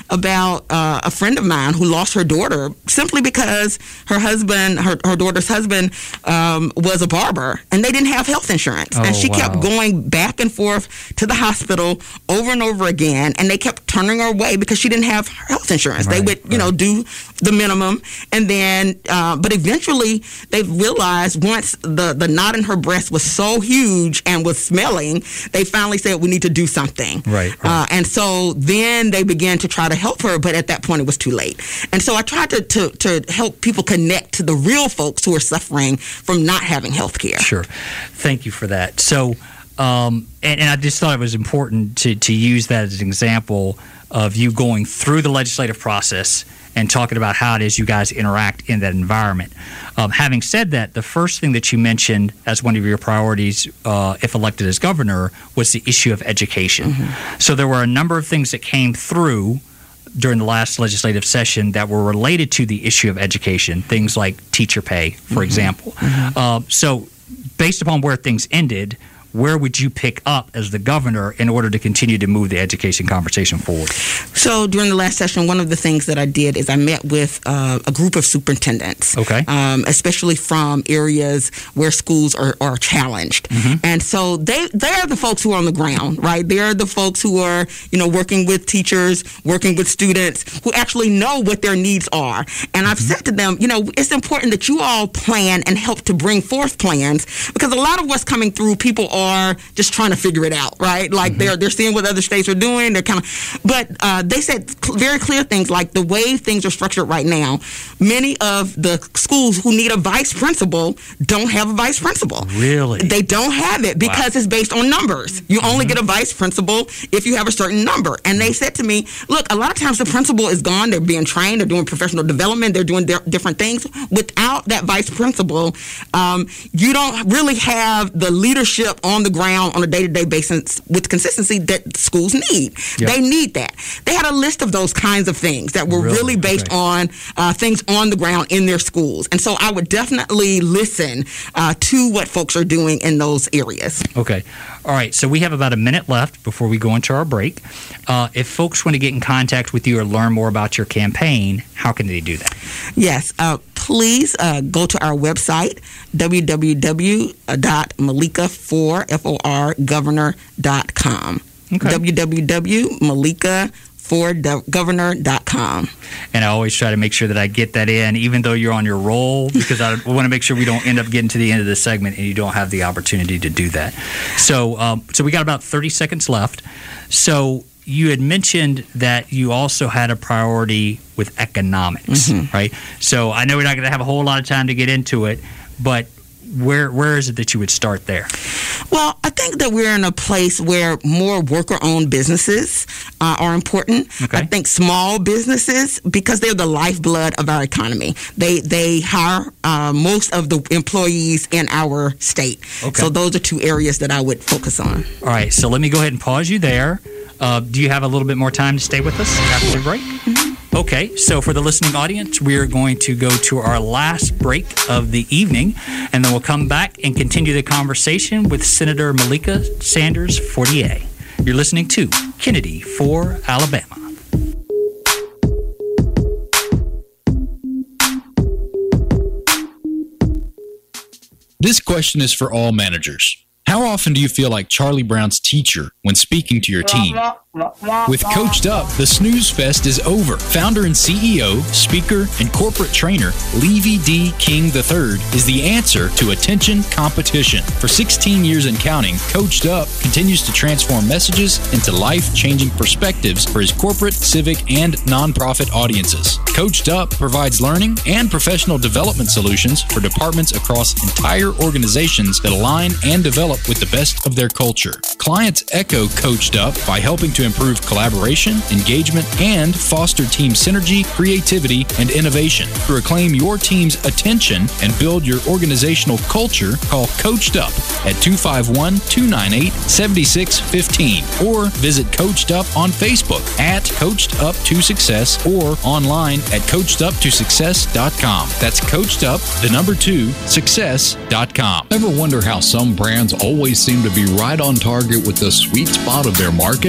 about uh, a friend of mine who lost her daughter simply because her husband, her, her daughter's husband, um, was a barber, and they didn't have health insurance. Oh, and she wow. kept going back and forth to the hospital over and over again, and they kept turning her away because she didn't have health insurance. Right, they would, you right. know, do the minimum, and then, uh, but eventually they realized once the, the knot in her breast was so huge and was smelling, they finally said, we need to do something. Right. right. Uh, and so then they began to try to help her, but at that point it was too late. And so I tried to, to, to help people connect to the real folks who are suffering from not having health care. Sure. Thank you for that. So, um, and, and I just thought it was important to, to use that as an example of you going through the legislative process and talking about how it is you guys interact in that environment. Um, having said that, the first thing that you mentioned as one of your priorities, uh, if elected as governor, was the issue of education. Mm-hmm. So there were a number of things that came through during the last legislative session that were related to the issue of education, things like teacher pay, for mm-hmm. example. Mm-hmm. Uh, so based upon where things ended, where would you pick up as the governor in order to continue to move the education conversation forward? So during the last session, one of the things that I did is I met with uh, a group of superintendents, okay, um, especially from areas where schools are, are challenged. Mm-hmm. And so they they are the folks who are on the ground, right? They are the folks who are, you know, working with teachers, working with students, who actually know what their needs are. And mm-hmm. I've said to them, you know, it's important that you all plan and help to bring forth plans, because a lot of what's coming through, people are are just trying to figure it out, right? Like mm-hmm. they're they're seeing what other states are doing. They're kind of, but uh, they said cl- very clear things like the way things are structured right now. Many of the schools who need a vice principal don't have a vice principal. Really? They don't have it because wow. it's based on numbers. You mm-hmm. only get a vice principal if you have a certain number. And they said to me, look, a lot of times the principal is gone. They're being trained. They're doing professional development. They're doing di- different things. Without that vice principal, um, you don't really have the leadership on the ground on a day-to-day basis with consistency that schools need. Yep. They need that. They had a list of those kinds of things that were really, really based okay. on uh, things on the ground in their schools. And so I would definitely listen uh, to what folks are doing in those areas. Okay. All right. So we have about a minute left before we go into our break. Uh, if folks want to get in contact with you or learn more about your campaign, how can they do that? Yes. Uh, please uh, go to our website, w w w dot malika for governor dot com. Okay. w w w dot malika for governor dot com. And I always try to make sure that I get that in, even though you're on your roll, because I want to make sure we don't end up getting to the end of the segment and you don't have the opportunity to do that. So, um, so we got about thirty seconds left. So you had mentioned that you also had a priority with economics, mm-hmm. right? So I know we're not going to have a whole lot of time to get into it, but where where is it that you would start there? Well, I think that we're in a place where more worker-owned businesses uh, are important. Okay. I think small businesses, because they're the lifeblood of our economy, they they hire uh, most of the employees in our state. Okay. So those are two areas that I would focus on. All right, so let me go ahead and pause you there. Uh, do you have a little bit more time to stay with us after the break? Mm-hmm. Okay, so for the listening audience, we are going to go to our last break of the evening, and then we'll come back and continue the conversation with Senator Malika Sanders Fortier. You're listening to Kennedy for Alabama. This question is for all managers. How often do you feel like Charlie Brown's teacher when speaking to your team? With Coached Up, the snooze fest is over. Founder and C E O, speaker, and corporate trainer Levy D. King the third is the answer to attention competition. For sixteen years and counting, Coached Up continues to transform messages into life-changing perspectives for his corporate, civic, and nonprofit audiences. Coached Up provides learning and professional development solutions for departments across entire organizations that align and develop with the best of their culture. Clients echo Coached Up by helping to improve collaboration, engagement, and foster team synergy, creativity, and innovation. To reclaim your team's attention and build your organizational culture, call Coached Up at two five one, two nine eight, seven six one five or visit Coached Up on Facebook at Coached Up to Success or online at coached up to success dot com. That's Coached Up, the number two, success dot com. Ever wonder how some brands always seem to be right on target with the sweet spot of their market? Right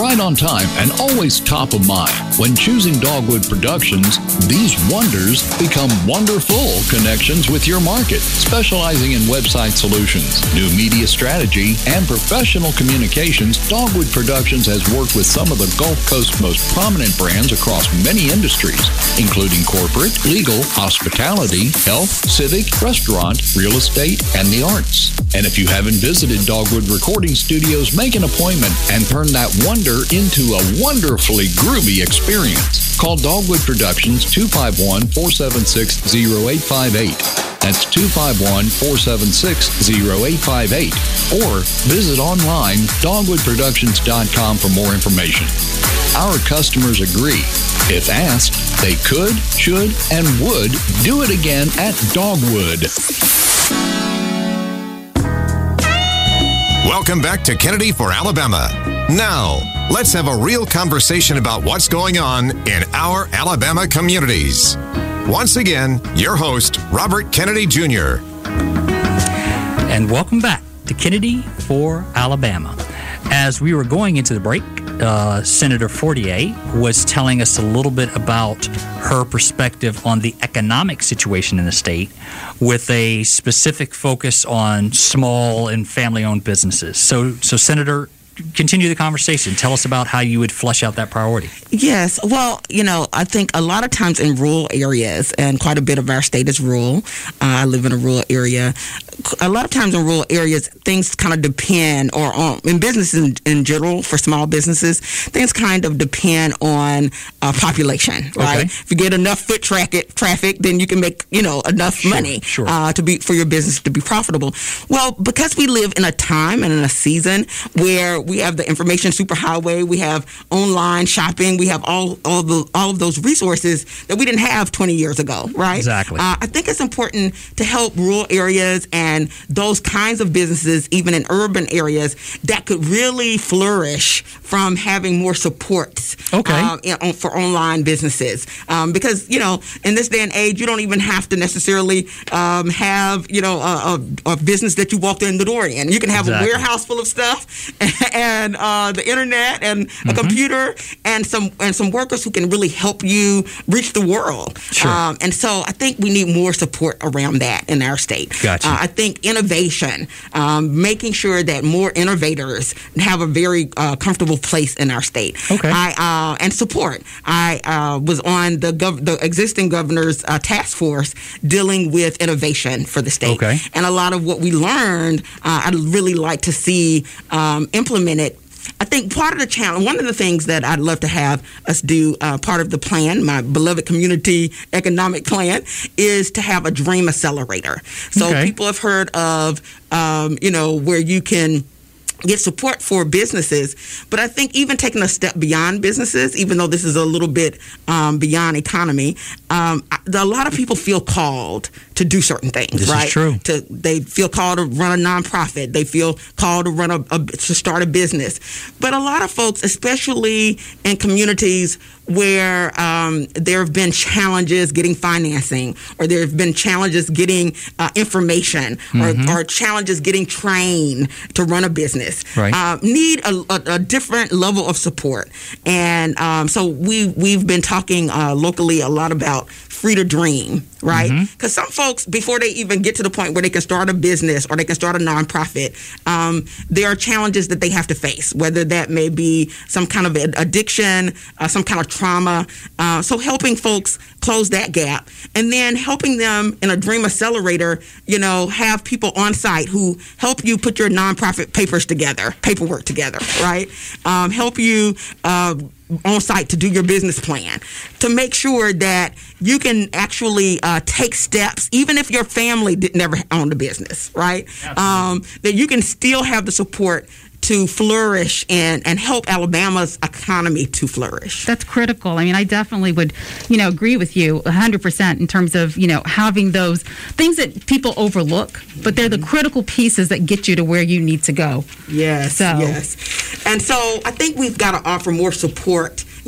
right on time, and always top of mind. When choosing Dogwood Productions, these wonders become wonderful connections with your market. Specializing in website solutions, new media strategy, and professional communications, Dogwood Productions has worked with some of the Gulf Coast's most prominent brands across many industries, including corporate, legal, hospitality, health, civic, restaurant, real estate, and the arts. And if you haven't visited Dogwood Recording Studios, make an appointment and turn that wonder into a wonderfully groovy experience. Call Dogwood Productions two five one, four seven six, zero eight five eight. That's two five one, four seven six, zero eight five eight. Or visit online, dogwood productions dot com for more information. Our customers agree. If asked, they could, should, and would do it again at Dogwood. Welcome back to Kennedy for Alabama. Now, let's have a real conversation about what's going on in our Alabama communities. Once again, your host, Robert Kennedy Junior And welcome back to Kennedy for Alabama. As we were going into the break, uh, Senator Fortier was telling us a little bit about her perspective on the economic situation in the state with a specific focus on small and family-owned businesses. So, so Senator, continue the conversation. Tell us about how you would flesh out that priority. Yes. Well, you know, I think a lot of times in rural areas, and quite a bit of our state is rural. Uh, I live in a rural area. A lot of times in rural areas, things kind of depend, or on, in businesses in, in general, for small businesses, things kind of depend on uh, population, right? Okay. If you get enough foot traffic, traffic, then you can make, you know, enough sure, money sure. Uh, to be for your business to be profitable. Well, because we live in a time and in a season where we have the information superhighway, we have online shopping, we have all all the all of those resources that we didn't have twenty years ago, right? Exactly. Uh, I think it's important to help rural areas and those kinds of businesses, even in urban areas, that could really flourish from having more supports okay. uh, in, for online businesses. Um, because, you know, in this day and age, you don't even have to necessarily um, have, you know, a, a, a business that you walked in the door in. You can have exactly. a warehouse full of stuff and uh, the internet and mm-hmm. a computer and some and some workers who can really help you reach the world. Sure. Um, and so I think we need more support around that in our state. Gotcha. Uh, I think innovation, um, making sure that more innovators have a very uh, comfortable place in our state. Okay. I, uh, and support. I uh, was on the gov- the existing governor's uh, task force dealing with innovation for the state. Okay. And a lot of what we learned, uh, I'd really like to see um, implemented. I think part of the challenge, one of the things that I'd love to have us do, uh, part of the plan, my beloved community economic plan, is to have a dream accelerator. So okay. people have heard of, um, you know, where you can get support for businesses. But I think even taking a step beyond businesses, even though this is a little bit um, beyond economy, um, a lot of people feel called to do certain things, this right? Is true. To, they feel called to run a nonprofit. They feel called to run a, a to start a business. But a lot of folks, especially in communities where um, there have been challenges getting financing, or there have been challenges getting uh, information, mm-hmm. or, or challenges getting trained to run a business, right. uh, need a, a, a different level of support. And um, so we, we've been talking uh, locally a lot about free to dream, right? Because mm-hmm. some folks, before they even get to the point where they can start a business or they can start a nonprofit, um, there are challenges that they have to face, whether that may be some kind of addiction, uh, some kind of trauma. Uh, so helping folks close that gap, and then helping them in a Dream Accelerator, you know, have people on site who help you put your nonprofit papers together, paperwork together, right? Um, help you uh, on site to do your business plan, to make sure that you can actually uh, take steps, even if your family did never own a business, right? Um, that you can still have the support to flourish and, and help Alabama's economy to flourish. That's critical. I mean, I definitely would, you know, agree with you one hundred percent in terms of, you know, having those things that people overlook, but they're the critical pieces that get you to where you need to go. Yes, so. yes. And so I think we've got to offer more support.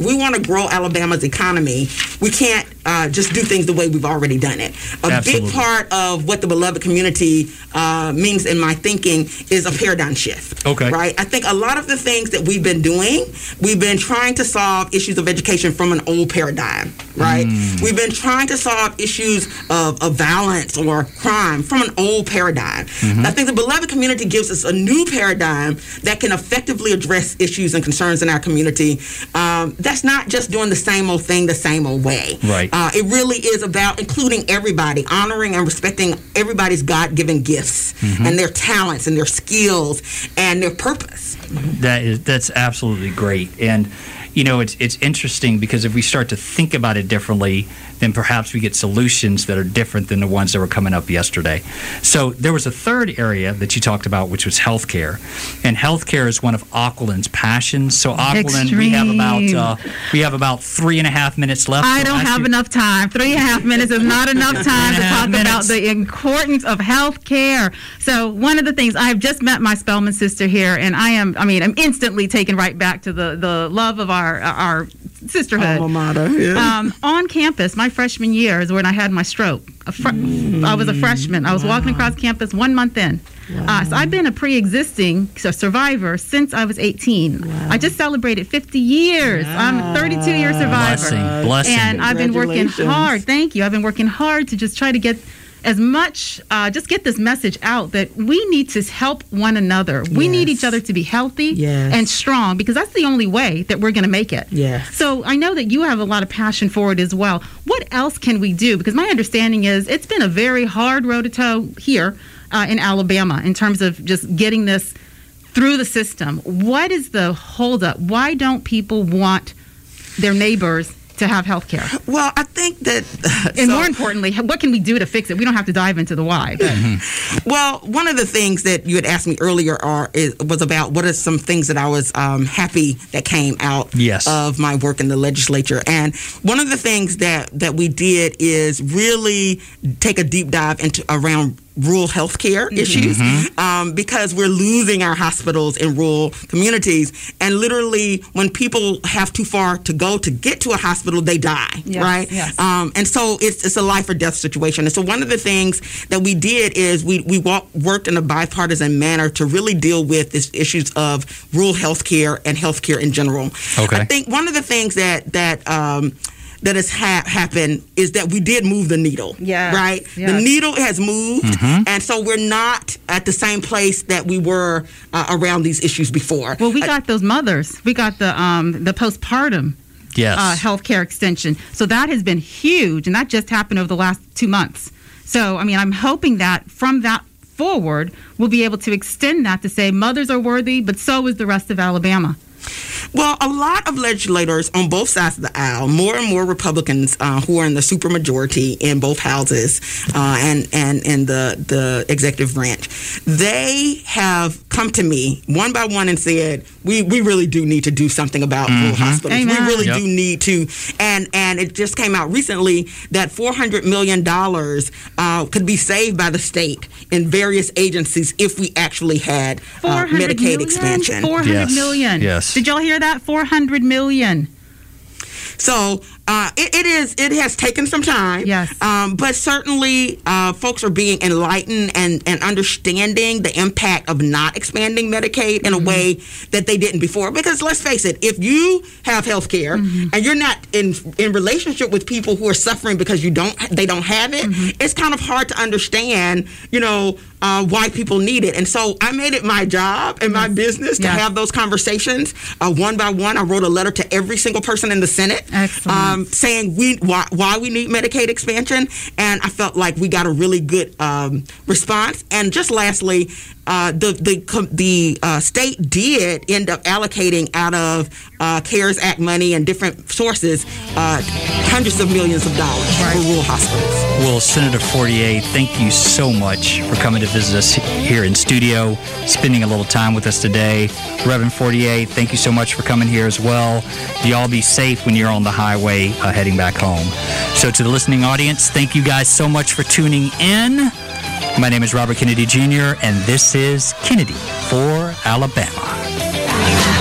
if we want to grow Alabama's economy, we can't uh, just do things the way we've already done it. A Absolutely. big part of what the beloved community uh, means in my thinking is a paradigm shift. Okay. Right? I think a lot of the things that we've been doing, we've been trying to solve issues of education from an old paradigm, right? Mm. We've been trying to solve issues of, of violence or crime from an old paradigm. Mm-hmm. I think the beloved community gives us a new paradigm that can effectively address issues and concerns in our community. Um, that's not just doing the same old thing the same old way. Right. Uh, it really is about including everybody, honoring and respecting everybody's God-given gifts mm-hmm. and their talents and their skills and their purpose. That is that's absolutely great. And you know, it's it's interesting because if we start to think about it differently, then perhaps we get solutions that are different than the ones that were coming up yesterday. So there was a third area that you talked about, which was healthcare, and healthcare is one of Aquilon's passions. So Aquilon, Extreme. we have about uh, we have about three and a half minutes left. I So don't ask have you- enough time. Three and a half minutes is not enough time to Three and a half talk about minutes. the importance of health care. So one of the things, I've just met my Spelman sister here, and I am, I mean, I'm instantly taken right back to the, the love of our our sisterhood. Alma mater, yeah. Um, on campus, my freshman year is when I had my stroke. A fr- mm, I was a freshman. I was wow. walking across campus one month in. Wow. Uh, so I've been a pre-existing so survivor since I was eighteen. Wow. I just celebrated fifty years. Wow. I'm a thirty-two year survivor. Blessing, blessing. And I've been working hard. Thank you. I've been working hard to just try to get as much, uh, just get this message out that we need to help one another. We Yes. need each other to be healthy Yes. and strong, because that's the only way that we're going to make it. Yes. So I know that you have a lot of passion for it as well. What else can we do? Because my understanding is it's been a very hard road to toe here uh, in Alabama in terms of just getting this through the system. What is the holdup? Why don't people want their neighbors to have health care? Well, I think that... Uh, and so, more importantly, what can we do to fix it? We don't have to dive into the why. Mm-hmm. Well, one of the things that you had asked me earlier are, is, was about what are some things that I was um, happy that came out yes. of my work in the legislature. And one of the things that, that we did is really take a deep dive into around rural health care issues mm-hmm. um, because we're losing our hospitals in rural communities. And literally, when people have too far to go to get to a hospital, they die, yes, right? Yes. Um, and so it's it's a life or death situation. And so one of the things that we did is we, we walk, worked in a bipartisan manner to really deal with these issues of rural health care and health care in general. Okay. I think one of the things that, that um, that has ha- happened is that we did move the needle. Yes, Right? yes. The needle has moved, mm-hmm. and so we're not at the same place that we were uh, around these issues before. Well, we got those mothers. We got the um, the postpartum yes. uh, health care extension. So that has been huge, and that just happened over the last two months. So, I mean, I'm hoping that from that forward, we'll be able to extend that to say mothers are worthy, but so is the rest of Alabama. Well, a lot of legislators on both sides of the aisle, more and more Republicans uh, who are in the supermajority in both houses uh, and and in the the executive branch, they have come to me one by one and said, "We we really do need to do something about mm-hmm. rural hospitals. Amen. We really yep. do need to." And and it just came out recently that four hundred million dollars uh, could be saved by the state in various agencies if we actually had uh, Medicaid million? expansion. four hundred Yes. million. Yes. Did y'all hear that? four hundred million. So uh, it, it is. It has taken some time. Yes. Um, but certainly, uh, folks are being enlightened and, and understanding the impact of not expanding Medicaid in Mm-hmm. a way that they didn't before. Because let's face it, if you have health care Mm-hmm. and you're not in in relationship with people who are suffering because you don't they don't have it, Mm-hmm. it's kind of hard to understand. You know. Uh, why people need it. And so I made it my job and my business to Yes. have those conversations uh, one by one. I wrote a letter to every single person in the Senate Excellent. um, saying we why, why we need Medicaid expansion. And I felt like we got a really good um, response. And just lastly, uh, the the the uh, state did end up allocating out of uh, CARES Act money and different sources uh, hundreds of millions of dollars Right. for rural hospitals. Well, Senator Fortier, thank you so much for coming to visit us here in studio, spending a little time with us today. Reverend Fortier, thank you so much for coming here as well. Y'all be safe when you're on the highway uh, heading back home. So to the listening audience, thank you guys so much for tuning in. My name is Robert Kennedy Junior, and this is Kennedy for Alabama.